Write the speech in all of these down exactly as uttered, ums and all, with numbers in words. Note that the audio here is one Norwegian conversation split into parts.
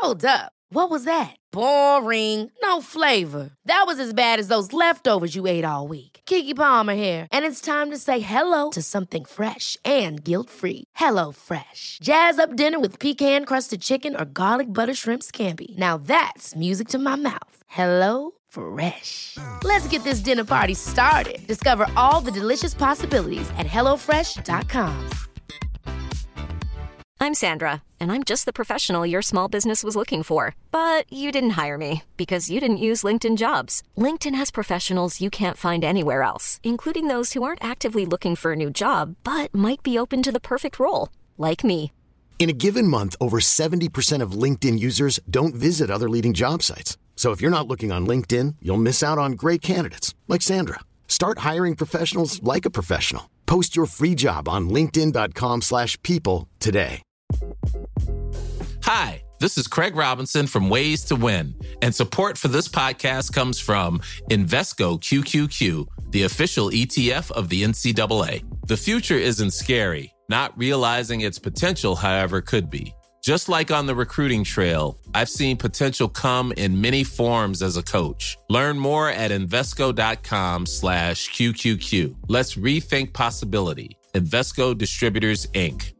Hold up. What was that? Boring. No flavor. That was as bad as those leftovers you ate all week. Keke Palmer here, and it's time to say hello to something fresh and guilt-free. Hello Fresh. Jazz up dinner with pecan-crusted chicken or garlic butter shrimp scampi. Now that's music to my mouth. Hello Fresh. Let's get this dinner party started. Discover all the delicious possibilities at hello fresh dot com. I'm Sandra, and I'm just the professional your small business was looking for. But you didn't hire me because you didn't use LinkedIn Jobs. LinkedIn has professionals you can't find anywhere else, including those who aren't actively looking for a new job, but might be open to the perfect role, like me. In a given month, over seventy percent of LinkedIn users don't visit other leading job sites. So if you're not looking on LinkedIn, you'll miss out on great candidates like Sandra. Start hiring professionals like a professional. Post your free job on linkedin dot com slash people today. Hi, this is Craig Robinson from Ways to Win, and support for this podcast comes from Invesco Q Q Q, the official E T F of the N C double A. The future isn't scary. Not realizing its potential, however, could be. Just like on the recruiting trail, I've seen potential come in many forms as a coach. Learn more at Invesco.com slash QQQ. Let's rethink possibility. Invesco Distributors, Incorporated.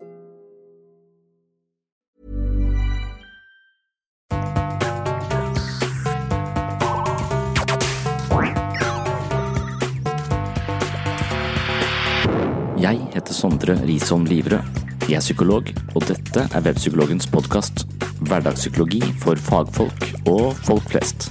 Jeg heter Sondre Risholm Livrød. Jeg er psykolog, og dette er Webpsykologens podcast. Hverdagspsykologi for fagfolk og folk flest.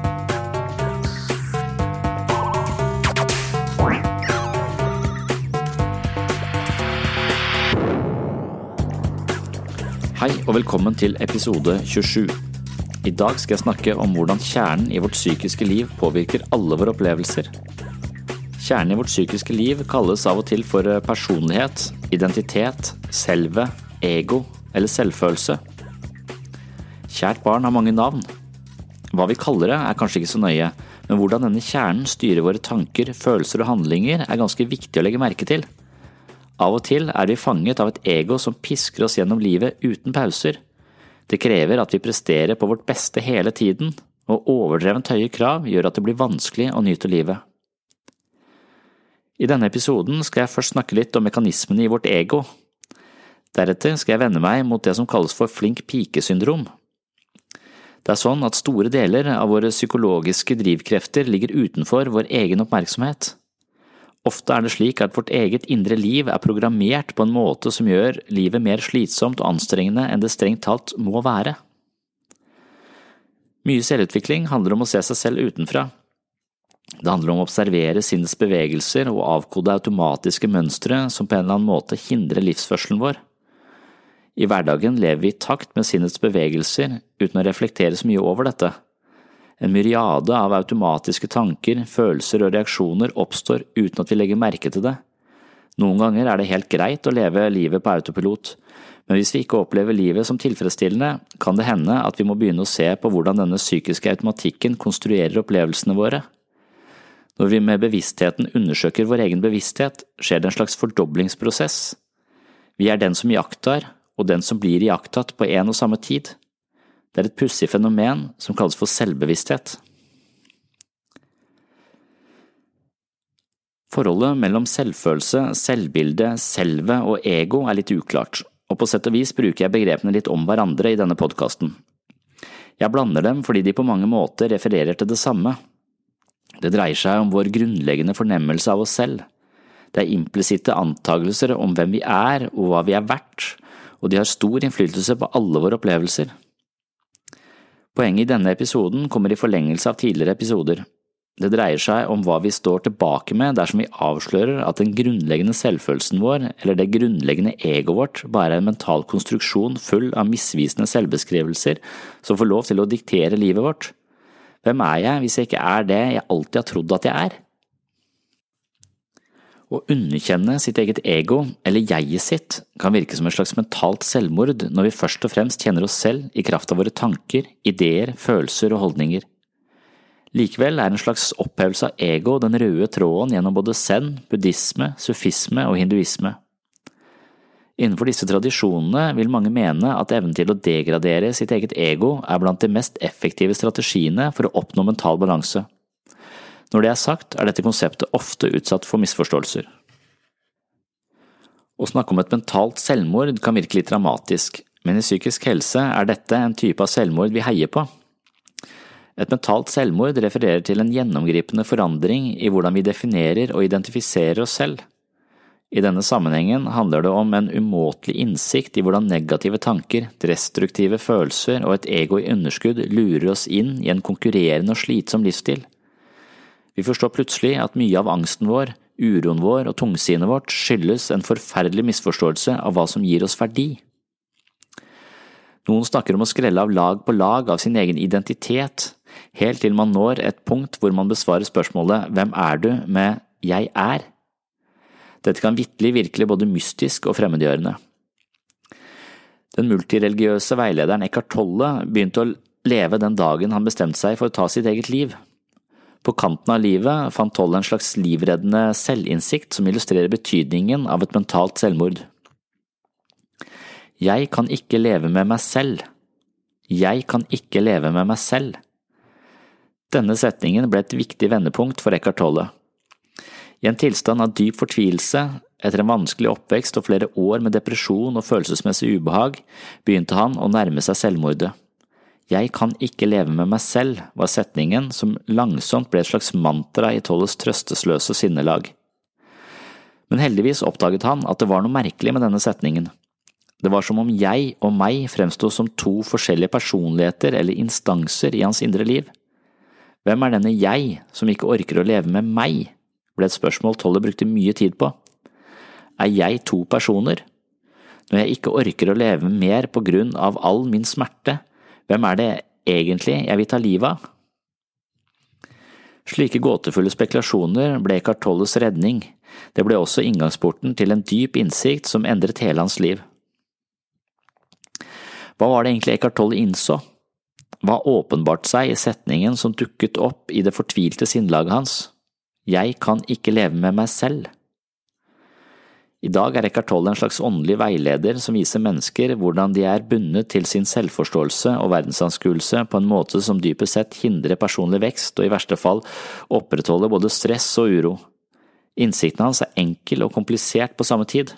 Hei og velkommen til episode tjuesju. I dag skal jeg snakke om hvordan kjernen i vårt psykiske liv påvirker alle våre opplevelser. Kjernen i vårt psykiske liv kalles av og til for personlighet, identitet, selve, ego eller selvfølelse. Kjært barn har mange navn. Hva vi kaller det er kanskje ikke så nøye, men hvordan denne kjernen styrer våre tanker, følelser og handlinger er ganske viktig å legge merke til. Av og til er vi fanget av et ego som pisker oss gjennom livet uten pauser. Det krever at vi presterer på vårt beste hele tiden, og overdrevent høye krav gjør at det blir vanskelig å nyte livet. I denne episoden skal jeg først snakke litt om mekanismene i vårt ego. Deretter skal jeg vende meg mot det som kalles for flink pike-syndrom. Det er sånn at store deler av våre psykologiske drivkrefter ligger utenfor vår egen oppmerksomhet. Ofte er det slik at vårt eget indre liv er programmert på en måte som gjør livet mer slitsomt og anstrengende enn det strengt talt må være. Mye selvutvikling handler om å se seg selv utenfra. Det handler om å observere sinnets bevegelser og avkode automatiske mønstre som på en eller annen måte hindrer livsførselen vår. I hverdagen lever vi i takt med sinnets bevegelser uten å reflektere så mye over dette. En myriade av automatiske tanker, følelser og reaksjoner oppstår uten at vi legger merke til det. Noen ganger er det helt greit å leve livet på autopilot, men hvis vi ikke opplever livet som tilfredsstillende, kan det hende at vi må begynne å se på hvordan denne psykiske automatikken konstruerer opplevelsene våre. Når vi med bevisstheten undersøker vår egen bevissthet, skjer det en slags fordoblingsprosess. Vi er den som iakttar, og den som blir iakttatt på en og samme tid. Det er et pussig fenomen som kalles for selvbevissthet. Forholdet mellom selvfølelse, selvbilde, selve og ego er litt uklart, og på sett og vis bruker jeg begrepene litt om hverandre i denne podcasten. Jeg blander dem fordi de på mange måter refererer til det samme. Det dreier seg om vår grunnleggende fornemmelse av oss selv. Det er implisitte antagelser om hvem vi er og hva vi er verdt, og de har stor innflytelse på alle våre opplevelser. Poenget i denne episoden kommer i forlengelse av tidligere episoder. Det dreier seg om hva vi står tilbake med dersom vi avslører at den grunnleggende selvfølelsen vår, eller det grunnleggende egoet vårt, bare er en mental konstruksjon full av misvisende selvbeskrivelser som får lov til å diktere livet vårt. Hvem er jeg hvis jeg ikke er det jeg alltid har trodd at jeg er? Å underkjenne sitt eget ego, eller jeget sitt, kan virke som et slags mentalt selvmord når vi først og fremst kjenner oss selv i kraft av våre tanker, ideer, følelser og holdninger. Likevel er en slags opphevelse av ego den røde tråden gjennom både zen, buddhisme, sufisme og hinduisme. Innenfor disse tradisjonene vil mange mene at evnen til å degradere sitt eget ego er blant de mest effektive strategiene for å oppnå mental balanse. Når det er sagt, er dette konseptet ofte utsatt for misforståelser. Å snakke om et mentalt selvmord kan virke litt dramatisk, men i psykisk helse er dette en type av selvmord vi heier på. Et mentalt selvmord refererer til en gjennomgripende forandring i hvordan vi definerer og identifiserer oss selv. I denne sammenhengen handler det om en umåtelig innsikt i hvordan negative tanker, destruktive følelser og et ego i underskudd lurer oss inn i en konkurrerende og slitsom livsstil. Vi forstår plutselig at mye av angsten vår, uroen vår og tungsinnet vårt skyldes en forferdelig misforståelse av hva som gir oss verdi. Noen snakker om å skrelle av lag på lag av sin egen identitet, helt til man når et punkt hvor man besvarer spørsmålet «Hvem er du?» med «Jeg er». Dette kan vitterlig virke både mystisk og fremmedgjørende. Den multireligiøse veilederen Eckhart Tolle begynte å leve den dagen han bestemte seg for å ta sitt eget liv. På kanten av livet fant Tolle en slags livreddende selvinnsikt som illustrerer betydningen av et mentalt selvmord. Jeg kan ikke leve med meg selv. Jeg kan ikke leve med meg selv. Denne setningen ble et viktig vendepunkt for Eckhart Tolle. I en tilstand av dyp fortvilelse, etter en vanskelig oppvekst og flere år med depresjon og følelsesmessig ubehag, begynte han å nærme seg selvmordet. Jeg kan ikke leve med meg selv, var setningen som langsomt ble et slags mantra i Tolles trøstesløse sinnelag. Men heldigvis oppdaget han at det var noe merkelig med denne setningen. Det var som om jeg og meg fremstod som to forskjellige personligheter eller instanser i hans indre liv. Hvem er denne jeg som ikke orker å leve med meg? Ble et spørsmål Tolle brukte mye tid på. Er jeg to personer? Når jeg ikke orker å leve mer på grunn av all min smerte, hvem er det egentlig jeg vil ta livet av? Slike gåtefulle spekulasjoner ble Eckhart Tolles redning. Det ble også inngangsporten til en dyp innsikt som endret hele hans liv. Hva var det egentlig Eckhart Tolle innså? Hva åpenbart seg i setningen som dukket opp i det fortvilte sinnlaget hans? Jeg kan ikke leve med meg selv. I dag er Eckhart Tolle en slags åndelig veileder som viser mennesker hvordan de er bundet til sin selvforståelse og verdensanskuelse på en måte som dypest sett hindrer personlig vekst og i verste fall opprettholder både stress og uro. Innsikten hans er enkel og komplisert på samme tid.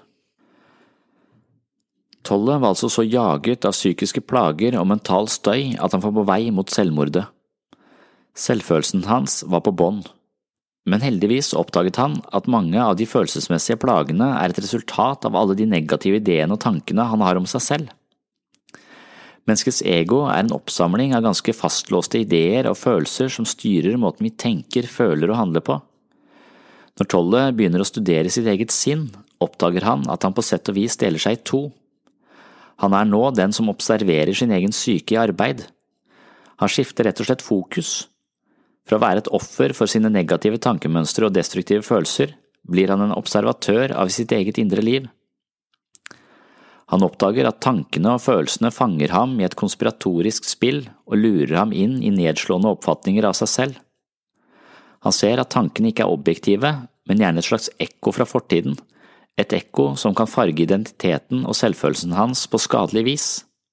Tolle var altså så jaget av psykiske plager og mental støy at han var på vei mot selvmordet. Selvfølelsen hans var på bånd. Men heldigvis oppdaget han at mange av de følelsesmessige plagene er et resultat av alle de negative ideene og tankene han har om seg selv. Menneskets ego er en oppsamling av ganske fastlåste ideer og følelser som styrer måten vi tenker, føler og handler på. Når Tolle begynner å studere sitt eget sinn, oppdager han at han på sett og vis deler seg i to. Han er nå den som observerer sin egen syke i arbeid. Han skifter rett og slett fokus. Fra å være et offer for sine negative tankemønstre og destruktive følelser, blir han en observatør av sitt eget indre liv. Han oppdager at tankene og følelsene fanger ham i et konspiratorisk spill og lurer ham inn i nedslående oppfatninger av seg selv. Han ser at tankene ikke er objektive, men gjerne et slags ekko fra fortiden, et ekko som kan farge identiteten og selvfølelsen hans på skadelig vis.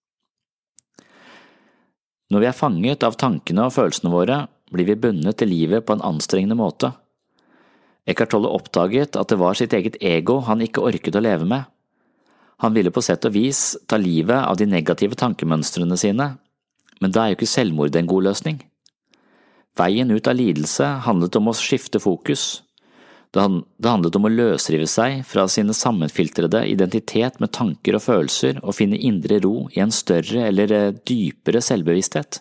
Når vi er fanget av tankene og følelsene våre, blir vi bundet til livet på en anstrengende måte. Eckhart Tolle oppdaget at det var sitt eget ego han ikke orket å leve med. Han ville på sett og vis ta livet av de negative tankemønstrene sine, men da er jo ikke selvmord en god løsning. Veien ut av lidelse handlet om å skifte fokus. Det handlet om å løsrive seg fra sine sammenfiltrede identitet med tanker og følelser og finne indre ro i en større eller dypere selvbevissthet.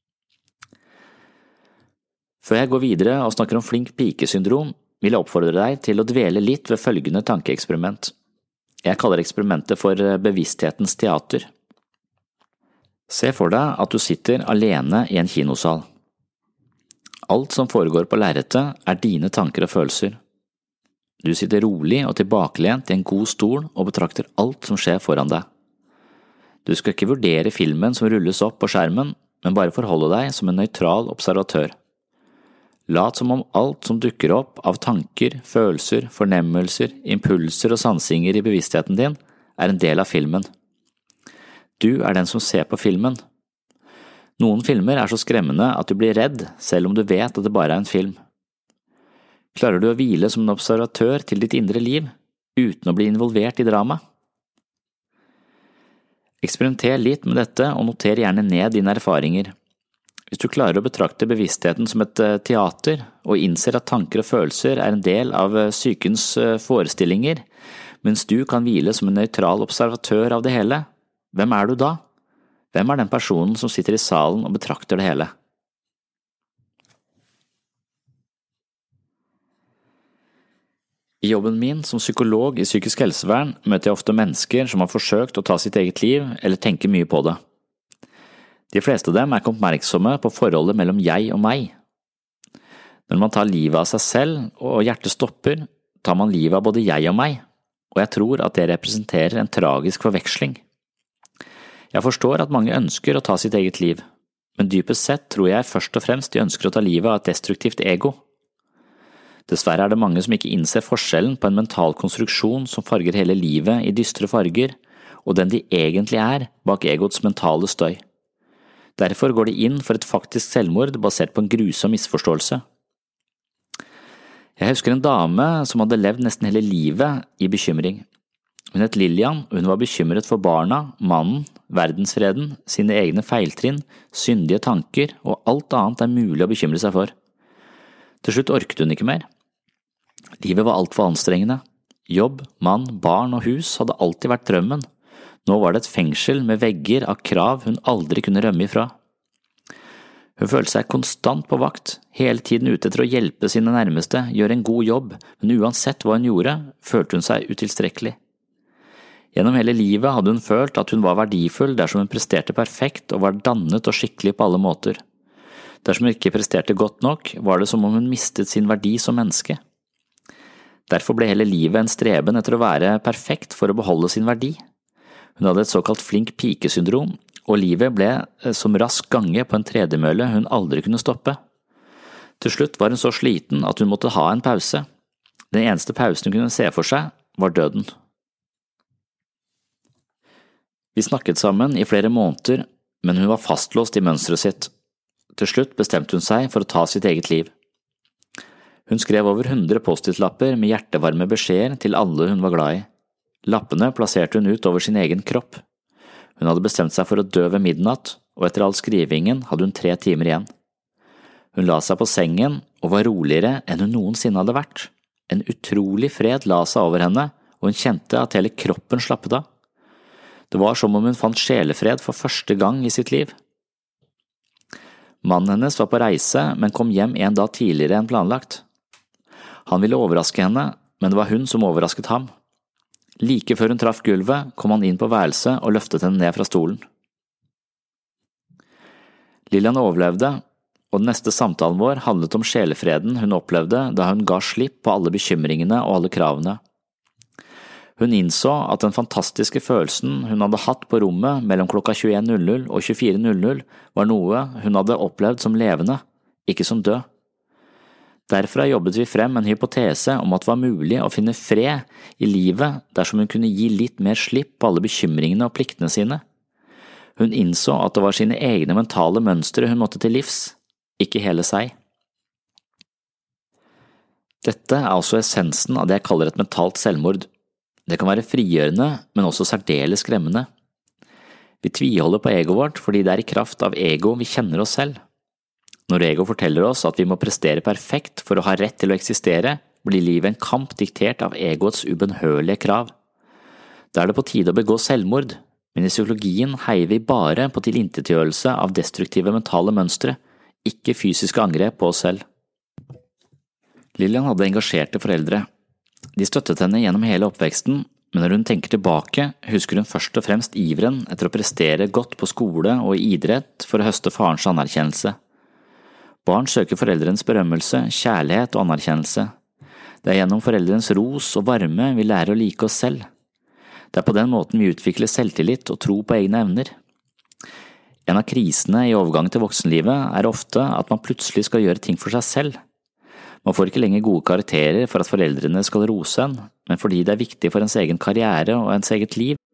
Før jeg går videre og snakker om flink pike-syndrom, vil jeg oppfordre deg til å dvele litt ved følgende tankeeksperiment. Jeg kaller eksperimentet for bevissthetens teater. Se for deg at du sitter alene i en kinosal. Alt som foregår på lerretet er dine tanker og følelser. Du sitter rolig og tilbakelent i en god stol og betrakter alt som skjer foran deg. Du skal ikke vurdere filmen som rulles opp på skjermen, men bare forholde deg som en nøytral observatør. Lat som om alt som dukker opp av tanker, følelser, fornemmelser, impulser og sansinger i bevisstheten din er en del av filmen. Du er den som ser på filmen. Noen filmer er så skremmende at du blir redd selv om du vet at det bare er en film. Klarer du å hvile som en observatør til ditt indre liv, uten å bli involvert i drama? Eksperimenter litt med dette og noter gjerne ned dine erfaringer. Hvis du klarer å betrakte bevisstheten som et teater, og innser at tanker og følelser er en del av psykens forestillinger, mens du kan hvile som en nøytral observatør av det hele, hvem er du da? Hvem er den personen som sitter i salen og betrakter det hele? I jobben min som psykolog i psykisk helsevern møter jeg ofte mennesker som har forsøkt å ta sitt eget liv eller tenker mye på det. De fleste av dem er ikke oppmerksomme på forholdet mellom jeg og meg. Når man tar livet av seg selv og hjertet stopper, tar man livet av både jeg og meg, og jeg tror at det representerer en tragisk forveksling. Jeg forstår at mange ønsker å ta sitt eget liv, men dypest sett tror jeg først og fremst de ønsker å ta livet av et destruktivt ego. Dessverre er det mange som ikke innser forskjellen på en mental konstruksjon som farger hele livet i dystre farger, og den de egentlig er bak egots mentale støy. Derfor går de inn for et faktisk selvmord basert på en grusom misforståelse. Jeg husker en dame som hadde levd nesten hele livet i bekymring. Hun het Lillian, og hun var bekymret for barna, mannen, verdensfreden, sine egne feiltrinn, syndige tanker og alt annet det er mulig å bekymre seg for. Til slutt orket hun ikke mer. Livet var alt for anstrengende. Jobb, mann, barn og hus hadde alltid vært drømmen. Nå var det et fengsel med vegger av krav hun aldri kunne rømme ifra. Hun følte seg konstant på vakt, hele tiden ute etter å hjelpe sine nærmeste, gjøre en god jobb, men uansett hva hun gjorde, følte hun seg utilstrekkelig. Gjennom hele livet hadde hun følt at hun var verdifull dersom hun presterte perfekt og var dannet og skikkelig på alle måter. Dersom hun ikke presterte godt nok, var det som om hun mistet sin verdi som menneske. Derfor ble hele livet en streben etter å være perfekt for å beholde sin verdi. Hun hadde et såkalt flink pike-syndrom, og livet ble som rask gange på en tredemølle hun aldri kunne stoppe. Til slutt var hun så sliten at hun måtte ha en pause. Den eneste pausen hun kunne se for seg, var døden. Vi snakket sammen i flere måneder, men hun var fastlåst i mønsteret sitt. Til slutt bestemte hun seg for å ta sitt eget liv. Hun skrev over hundre post-it-lapper med hjertevarme beskjeder til alle hun var glad i. Lappene plasserte hun ut over sin egen kropp. Hun hadde bestemt seg for å dø ved midnatt, og etter all skrivingen hadde hun tre timer igjen. Hun la seg på sengen og var roligere enn hun noensinne hadde vært. En utrolig fred la seg over henne, og hun kjente at hele kroppen slappet av. Det var som om hun fant sjelefred for første gang i sitt liv. Mannen hennes var på reise, men kom hjem en dag tidligere enn planlagt. Han ville overraske henne, men det var hun som overrasket ham. Like før hun traff gulvet, kom han inn på værelset og løftet henne ned fra stolen. Lillian overlevde, og den neste samtalen vår handlet om sjelefreden hun opplevde da hun ga slipp på alle bekymringene og alle kravene. Hun innså at den fantastiske følelsen hun hadde hatt på rommet mellom klokka tjueen null null og tjuefire null null var noe hun hadde opplevd som levende, ikke som død. Derfra jobbet vi frem en hypotese om at det var mulig å finne fred i livet dersom hun kunne gi litt mer slipp på alle bekymringene og pliktene sine. Hun innså at det var sine egne mentale mønstre hun måtte til livs, ikke hele seg. Dette er altså essensen av det jeg kaller et mentalt selvmord. Det kan være frigjørende, men også særdeles skremmende. Vi tviholder på egoet vårt fordi det er i kraft av ego vi kjenner oss selv. Når ego forteller oss at vi må prestere perfekt for å ha rett til å eksistere, blir livet en kamp diktert av egoets ubønnhørlige krav. Da er det på tide å begå selvmord, men i psykologien heier vi bare på tilintetgjørelse av destruktive mentale mønstre, ikke fysiske angrep på oss selv. Lillian hadde engasjerte foreldre. De støttet henne gjennom hele oppveksten, men når hun tenker tilbake, husker hun først og fremst iveren etter å prestere godt på skole og i idrett for å høste farens anerkjennelse. Barn søker foreldrenes berømmelse, kjærlighet og anerkjennelse. Det er gjennom foreldrenes ros og varme vi lærer å like oss selv. Det er på den måten vi utvikler selvtillit og tro på egne evner. En av krisene i overgangen til voksenlivet er ofte at man plutselig skal gjøre ting for seg selv. Man får ikke lenger gode karakterer for at foreldrene skal rose en, men fordi det er viktig for ens egen karriere og ens eget liv.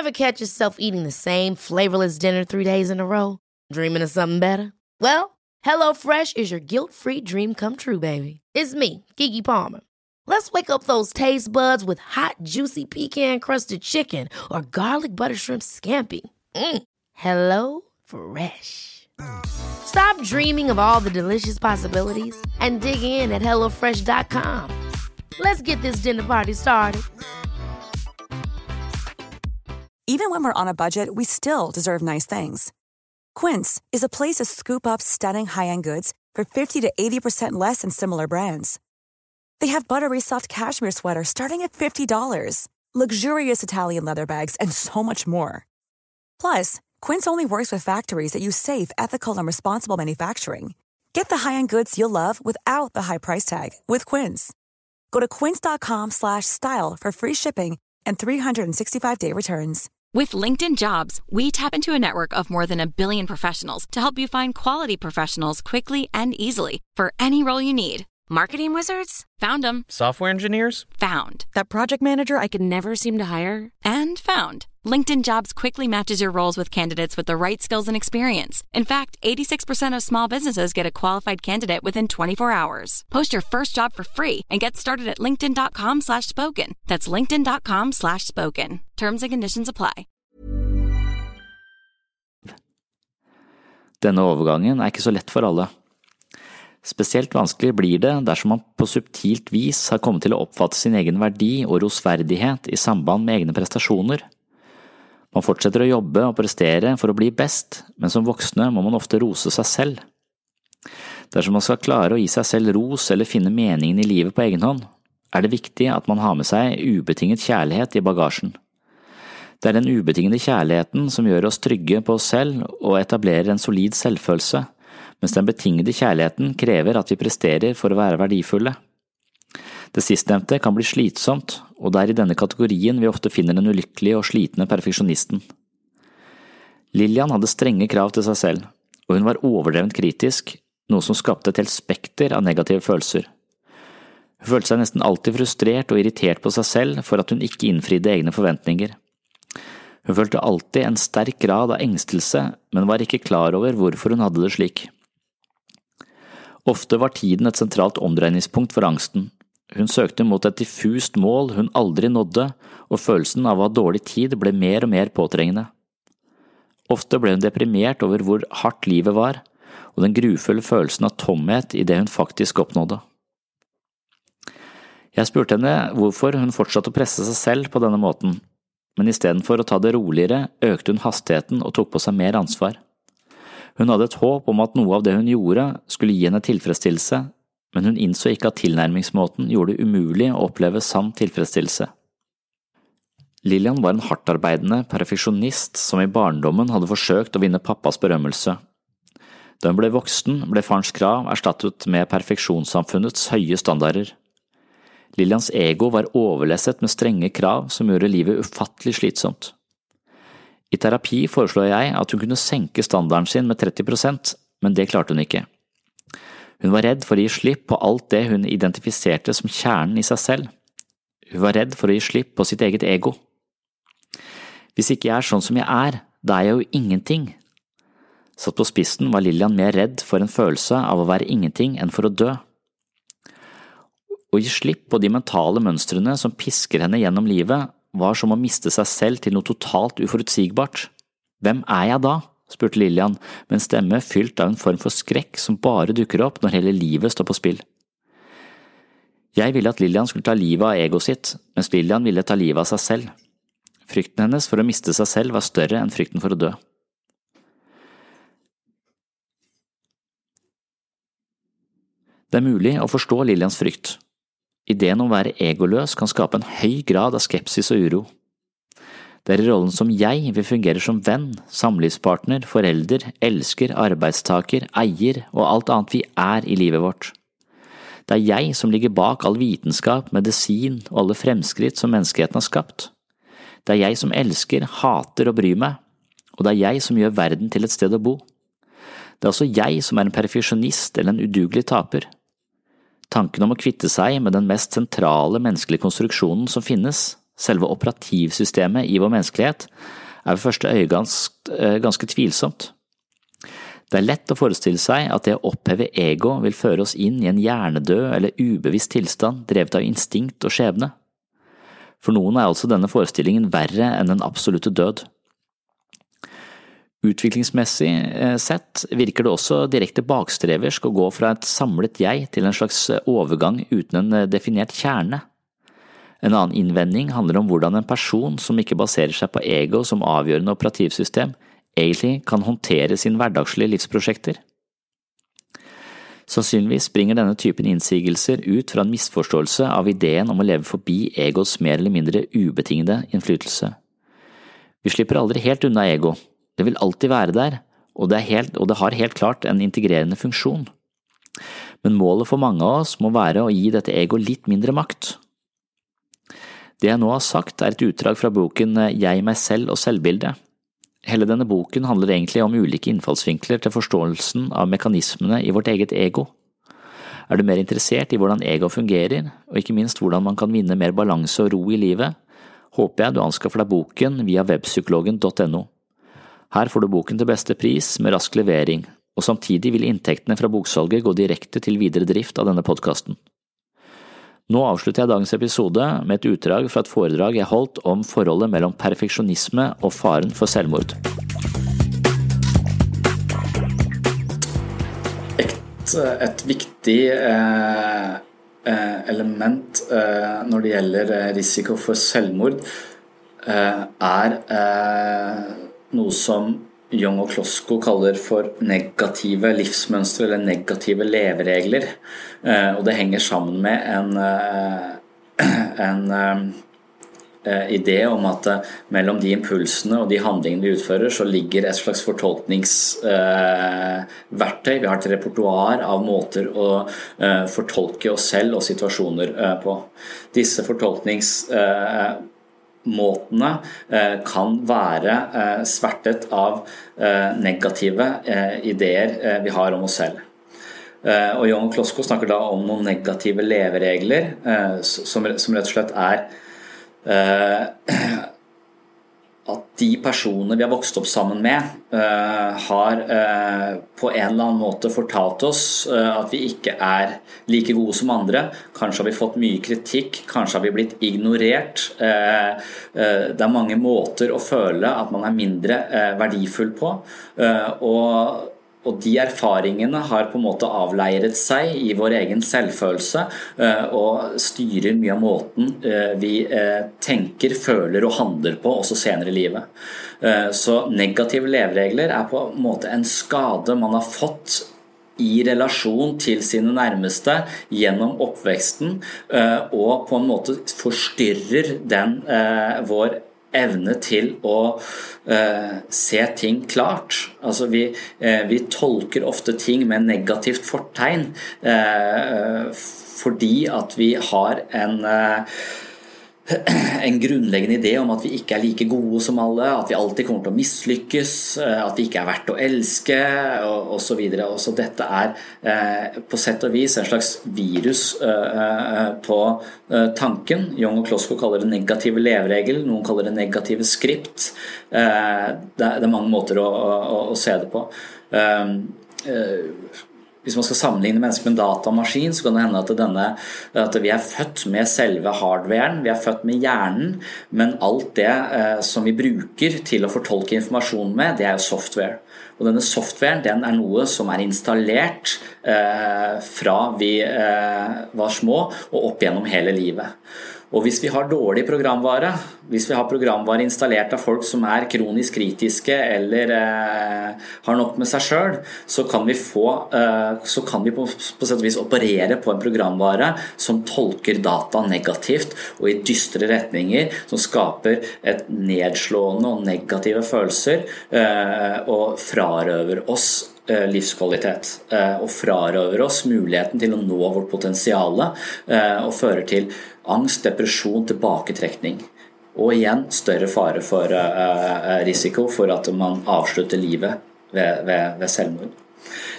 Ever catch yourself eating the same flavorless dinner three days in a row? Dreaming of something better? Well, HelloFresh is your guilt-free dream come true, baby. It's me, Keke Palmer. Let's wake up those taste buds with hot, juicy pecan-crusted chicken or garlic butter shrimp scampi. Mm. Hello Fresh. Stop dreaming of all the delicious possibilities and dig in at hello fresh dot com. Let's get this dinner party started. Even when we're on a budget, we still deserve nice things. Quince is a place to scoop up stunning high-end goods for fifty to eighty percent less than similar brands. They have buttery soft cashmere sweaters starting at fifty dollars, luxurious Italian leather bags, and so much more. Plus, Quince only works with factories that use safe, ethical, and responsible manufacturing. Get the high-end goods you'll love without the high price tag with Quince. Go to quince.com slash style for free shipping and three sixty-five day returns. With LinkedIn Jobs, we tap into a network of more than a billion professionals to help you find quality professionals quickly and easily for any role you need. Marketing wizards? Found them. Software engineers? Found. That project manager I could never seem to hire? And found. LinkedIn Jobs quickly matches your roles with candidates with the right skills and experience. In fact, eighty-six percent of small businesses get a qualified candidate within twenty-four hours. Post your first job for free and get started at linkedin.com slash spoken. That's linkedin.com slash spoken. Terms and conditions apply. Denne overgangen er ikke så lett for alle. Spesielt vanskelig blir det dersom man på subtilt vis har kommet til å oppfatte sin egen verdi og rosverdighet i samband med egne prestasjoner. Man fortsetter å jobbe og prestere for å bli best, men som voksne må man ofte rose seg selv. Dersom man skal klare å gi seg selv ros eller finne meningen i livet på egen hånd, er det viktig at man har med seg ubetinget kjærlighet i bagasjen. Det er den ubetingede kjærligheten som gjør oss trygge på oss selv og etablerer en solid selvfølelse, mens den betingede kjærligheten krever at vi presterer for å være verdifulle. Det sistnevnte kan bli slitsomt, og det er i denne kategorien vi ofte finner den ulykkelige og slitne perfeksjonisten. Lillian hadde strenge krav til seg selv, og hun var overdrevent kritisk, noe som skapte et helt spekter av negative følelser. Hun følte seg nesten alltid frustrert og irritert på seg selv for at hun ikke innfridde egne forventninger. Hun følte alltid en sterk grad av engstelse, men var ikke klar over hvorfor hun hadde det slik. Ofte var tiden et sentralt omdreiningspunkt for angsten. Hun søkte mot et diffust mål hun aldri nådde, og følelsen av å ha dårlig tid ble mer og mer påtrengende. Ofte ble hun deprimert over hvor hardt livet var, og den grufulle følelsen av tomhet i det hun faktisk oppnådde. Jeg spurte henne hvorfor hun fortsatte å presse seg selv på denne måten, men i stedet for å ta det roligere, økte hun hastigheten og tok på seg mer ansvar. Hun hadde et håp om at noe av det hun gjorde skulle gi henne tilfredsstillelse, men hun innså ikke at tilnærmingsmåten gjorde det umulig å oppleve sann tilfredsstillelse. Lillian var en hardtarbeidende perfeksjonist som i barndommen hadde forsøkt å vinne pappas berømmelse. Da hun ble voksen, ble farens krav erstattet med perfeksjonssamfunnets høye standarder. Lillians ego var overlesset med strenge krav som gjorde livet ufattelig slitsomt. I terapi foreslår jeg at hun kunne senke standarden sin med tretti prosent, men det klarte hun ikke. Hun var redd for å gi slipp på alt det hun identifiserte som kjernen i seg selv. Hun var redd for å gi slipp på sitt eget ego. Hvis ikke jeg er sånn som jeg er, da er jeg jo ingenting. Satt på spissen var Lillian mer redd for en følelse av å være ingenting enn for å dø. Å gi slipp på de mentale mønstrene som pisker henne gjennom livet, var som å miste seg selv til noe totalt uforutsigbart. Hvem er jeg da? Spurte Lillian, med en stemme fylt av en form for skrekk som bare dukker opp når hele livet står på spill. Jeg ville at Lillian skulle ta livet av ego sitt, mens Lillian ville ta livet av seg selv. Frykten hennes for å miste seg selv var større enn frykten for å dø. Det er mulig å forstå Lillians frykt. Ideen om å være egoløs kan skape en høy grad av skepsis og uro. Det er i rollen som jeg vi fungerer som venn, samlivspartner, forelder, elsker, arbeidstaker, eier og alt annet vi er i livet vårt. Det er jeg som ligger bak all vitenskap, medisin og alle fremskritt som menneskeheten har skapt. Det er jeg som elsker, hater og bryr meg, og det er jeg som gjør verden til et sted å bo. Det er også jeg som er en perfeksjonist eller en udugelig taper. Tanken om å kvitte seg med den mest sentrale menneskelige konstruksjonen som finnes, selve operativsystemet i vår menneskelighet, er ved første øye ganske, ganske tvilsomt. Det er lett å forestille seg at det å oppheve ego vil føre oss inn i en hjernedød eller ubevisst tilstand drevet av instinkt og skjebne. For noen er altså denne forestillingen verre enn den absolutte død. Utviklingsmessig sett virker det også direkte bakstreversk å gå fra et samlet jeg til en slags overgang uten en definert kjerne. En annen innvending handler om hvordan en person som ikke baserer seg på ego som avgjørende operativsystem, egentlig kan håndtere sine hverdagslige livsprosjekter. Sannsynligvis springer denne typen innsigelser ut fra en misforståelse av ideen om å leve forbi egos mer eller mindre ubetingede innflytelse. Vi slipper aldri helt unna ego. Det vil alltid være der, og det, er helt, og det har helt klart en integrerende funksjon. Men målet for mange av oss må være å gi dette ego litt mindre makt. Det jeg nå har sagt er et utdrag fra boken Jeg, meg selv og selvbildet. Hele denne boken handler egentlig om ulike innfallsvinkler til forståelsen av mekanismene i vårt eget ego. Er du mer interessert i hvordan ego fungerer, og ikke minst hvordan man kan vinne mer balanse og ro i livet, håper jeg du anskaffer deg boken via webpsykologen punktum no. Her får du boken til beste pris med rask levering, og samtidig vil inntektene fra boksalget gå direkte til videre drift av denne podcasten. Nå avslutter jeg dagens episode med et utdrag fra et foredrag jeg holdt om forholdet mellom perfeksjonisme og faren for selvmord. Et, et viktig eh, element eh, når det gjelder risiko for selvmord eh, er eh, noe som Jung og Klosko kaller for negative livsmønstre eller negative leveregler, og det henger sammen med en, en idé om at mellom de impulsene og de handlingene vi utfører så ligger et slags fortolkningsverktøy. Vi har et repertoar av måter å fortolke oss selv og situasjoner på. Disse fortolkningsverktøyene måtene eh, kan være eh, svertet av eh, negative eh, ideer eh, vi har om oss selv. Eh, og Jung og Klosko snakker da om noen negative leveregler eh, som, som rett og slett er eh, at de personer vi har vokst opp sammen med uh, har uh, på en eller annen måte fortalt oss uh, at vi ikke er like gode som andre. Kanskje har vi fått mye kritikk, kanskje har vi blitt ignorert. Uh, uh, det er mange måter å føle at man er mindre uh, verdifull på, uh, og Og de erfaringene har på en måte avleiret seg i vår egen selvfølelse og styrer mye av måten vi tenker, føler og handler på også senere i livet. Så negative leveregler er på en måte en skade man har fått i relasjon til sine nærmeste gjennom oppveksten og på en måte forstyrrer den vår evne til å uh, se ting klart. Altså vi, uh, vi tolker ofte ting med negativt fortegn uh, fordi at vi har en uh, en grunnleggende idé om at vi ikke er like gode som alle, at vi alltid kommer til å mislykkes, at vi ikke er verdt å elske, og, og så videre. Og så dette er eh, på sett og vis en slags virus eh, på eh, tanken. Jung og Klosko kaller det negative leveregel, noen kaller det negative skript. Eh, det, er, det er mange måter å, å, å se det på. Eh, eh, Hvis man skal sammenligne mennesker med en datamaskin, så kan det hende at, denne, at vi er født med selve hardwaren, vi er født med hjernen, men alt det eh, som vi bruker til å fortolke informasjon med, det er jo software. Og denne softwaren, den er noe som er installert eh, fra vi eh, var små og opp gjennom hele livet. Og hvis vi har dårlig programvare, hvis vi har programvare installert av folk som er kronisk kritiske eller eh, har nok med seg selv, så kan vi, få, eh, så kan vi på, på sett og vis operere på en programvare som tolker data negativt og i dystre retninger, som skaper et nedslående og negative følelser eh, og frarøver oss livskvalitet og frarøver oss muligheten til å nå vårt potensial og fører til angst, depresjon, tilbaketrekning og igjen større fare for risiko for at man avslutter livet ved, ved, ved selvmord.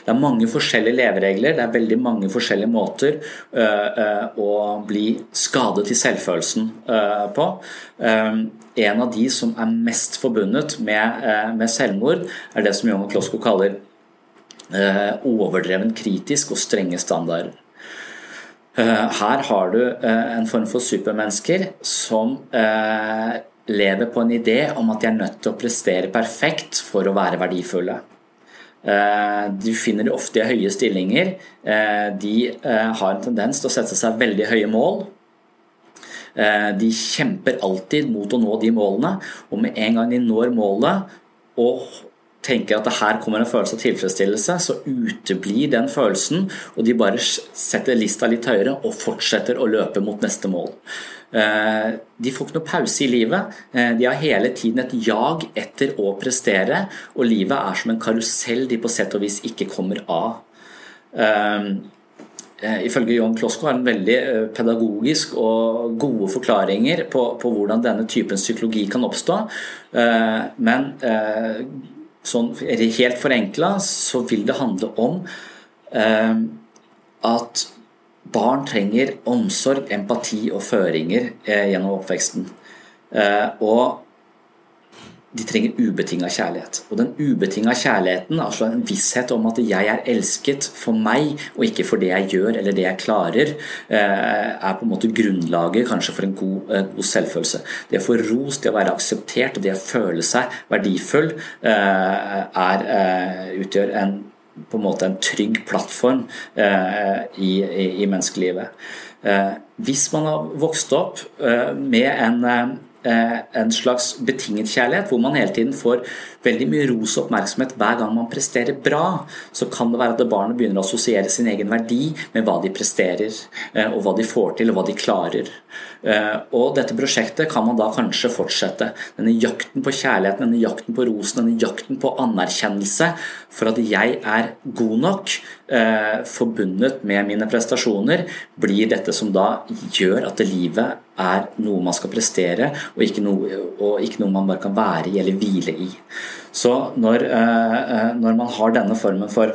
Det er mange forskjellige leveregler, det er veldig mange forskjellige måter uh, uh, å bli skadet i selvfølelsen uh, på. Um, en av de som er mest forbundet med, uh, med selvmord er det som Young og Klosko kaller uh, overdreven kritisk og strenge standarder. Uh, her har du uh, en form for supermennesker som uh, lever på en idé om at de er nødt til å prestere perfekt for å være verdifulle. Du finner de ofte i høye stillinger. De har en tendens til å sette seg veldig høye mål. De kjemper alltid mot å nå de målene, og med en gang de når målet og tenker at det her kommer en følelse av tilfredsstillelse, så uteblir den følelsen, og de bare setter lista litt høyere og fortsetter å løpe mot neste mål. De får ikke noe pause i livet. De har hele tiden et jag etter å prestere, og livet er som en karusell de på sett og vis ikke kommer av. Ifølge Young Klosko har en veldig pedagogisk og gode forklaringer på, på hvordan denne typen psykologi kan oppstå, men sånn helt forenklet så vil det handle om at barn trenger omsorg, empati og føringer eh, gjennom oppveksten. Eh, og de trenger ubetinget kjærlighet. Og den ubetingede kjærligheten, altså en visshet om at jeg er elsket for meg, og ikke for det jeg gjør eller det jeg klarer, eh, er på en måte grunnlaget kanskje for en god, eh, god selvfølelse. Det å få ros, det å være akseptert, og det å føle seg verdifull, eh, er, eh, utgjør en på en måte en trygg plattform eh, i, i, i menneskelivet. Eh, hvis man har vokst opp eh, med en, eh, en slags betinget kjærlighet, hvor man hele tiden får veldig mye ros og oppmerksomhet hver gang man presterer bra, så kan det være at barnet begynner å assosiere sin egen verdi med hva de presterer, eh, og hva de får til, og hva de klarer. Eh, og dette prosjektet kan man da kanskje fortsette. Denne jakten på kjærligheten, denne jakten på rosen, denne jakten på anerkjennelse for at jeg er god nok, eh, forbundet med mine prestasjoner, blir dette som da gjør at livet er noe man skal prestere, og ikke noe, og ikke noe man bare kan være i eller hvile i. Så når, eh, når man har denne formen for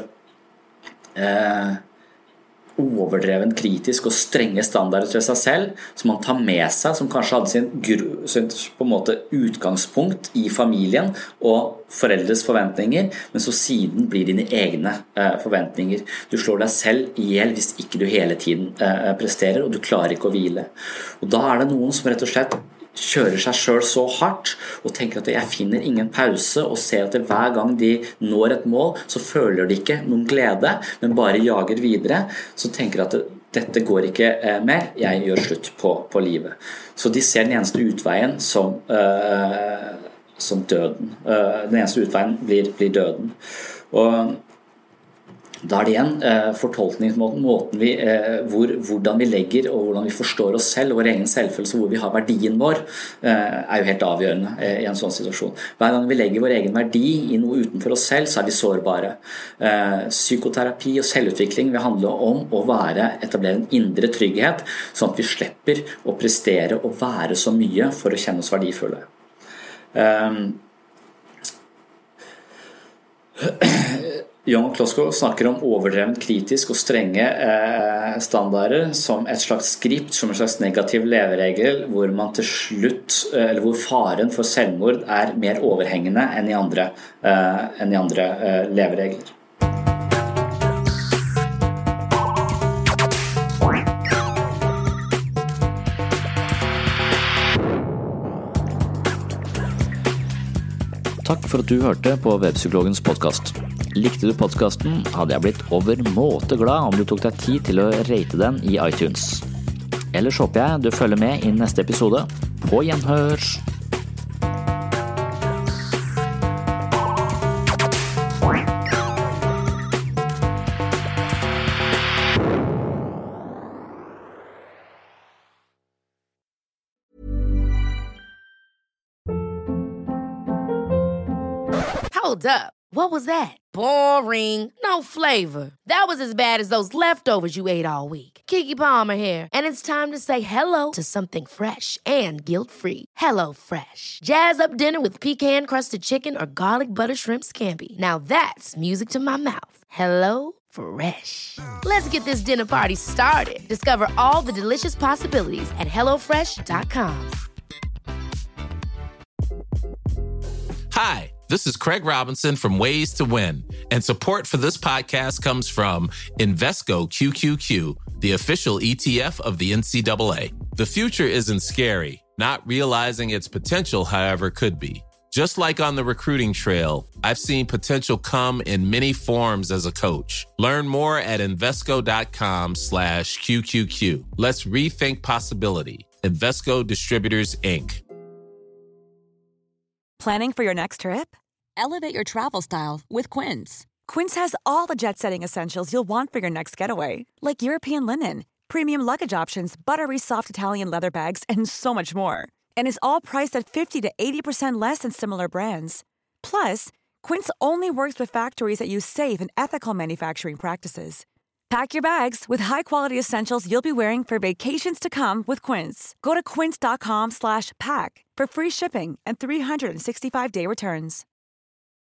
eh, overdreven kritisk og strenge standarder til seg selv, som man tar med seg, som kanskje hadde sin, sin på en måte utgangspunkt i familien og foreldres forventninger, men så siden blir dine egne eh, forventninger. Du slår deg selv ihjel hvis ikke du hele tiden eh, presterer, og du klarer ikke å hvile. Og da er det noen som rett og slett kjører seg selv så hardt og tenker at jeg finner ingen pause, og ser at hver gang de når et mål så føler de ikke noen glede, men bare jager videre, så tenker de at dette går ikke mer, jeg gjør slutt på, på livet. Så de ser den eneste utveien som, uh, som døden. Uh, den eneste utveien blir, blir døden. Og da er det igjen eh, fortolkningsmåten, måten vi, eh, hvor, hvordan vi legger og hvordan vi forstår oss selv, vår egen selvfølelse, hvor vi har verdien vår, eh, er jo helt avgjørende eh, i en sånn situasjon. Hver gang vi legger vår egen verdi i noe utenfor oss selv, så er vi sårbare. Eh, psykoterapi og selvutvikling vil handle om å være, etablere en indre trygghet, sånn at vi slipper å prestere og være så mye for å kjenne oss verdifulle. Eh, Young og Klosko snakker om overdreven kritisk og strenge eh, standarder som et slags skript, som en slags negativ leveregel, hvor man til slutt, eh, eller hvor faren for selvmord er mer overhengende enn i andre, eh, enn i andre eh, leveregler. Takk for at du hørte på Webpsykologens podcast. Likte du podcasten, hadde jeg blitt overmåte glad om du tok deg tid til å rate den i iTunes. Ellers håper jeg du følger med i neste episode. På gjenhørs! Hold up. What was that? Boring. No flavor. That was as bad as those leftovers you ate all week. Keke Palmer here, and it's time to say hello to something fresh and guilt-free. Hello Fresh. Jazz up dinner with pecan-crusted chicken or garlic butter shrimp scampi. Now that's music to my mouth. Hello Fresh. Let's get this dinner party started. Discover all the delicious possibilities at hello fresh dot com. Hi, this is Craig Robinson from Ways to Win, and support for this podcast comes from Invesco Q Q Q, the official E T F of the N C double A. The future isn't scary. Not realizing its potential, however, could be. Just like on the recruiting trail, I've seen potential come in many forms as a coach. Learn more at Invesco.com slash QQQ. Let's rethink possibility. Invesco Distributors, Incorporated. Planning for your next trip? Elevate your travel style with Quince. Quince has all the jet-setting essentials you'll want for your next getaway, like European linen, premium luggage options, buttery soft Italian leather bags, and so much more. And is all priced at fifty to eighty percent less than similar brands. Plus, Quince only works with factories that use safe and ethical manufacturing practices. Pack your bags with high-quality essentials you'll be wearing for vacations to come with Quince. Go to quince.com slash pack for free shipping and three sixty-five day returns.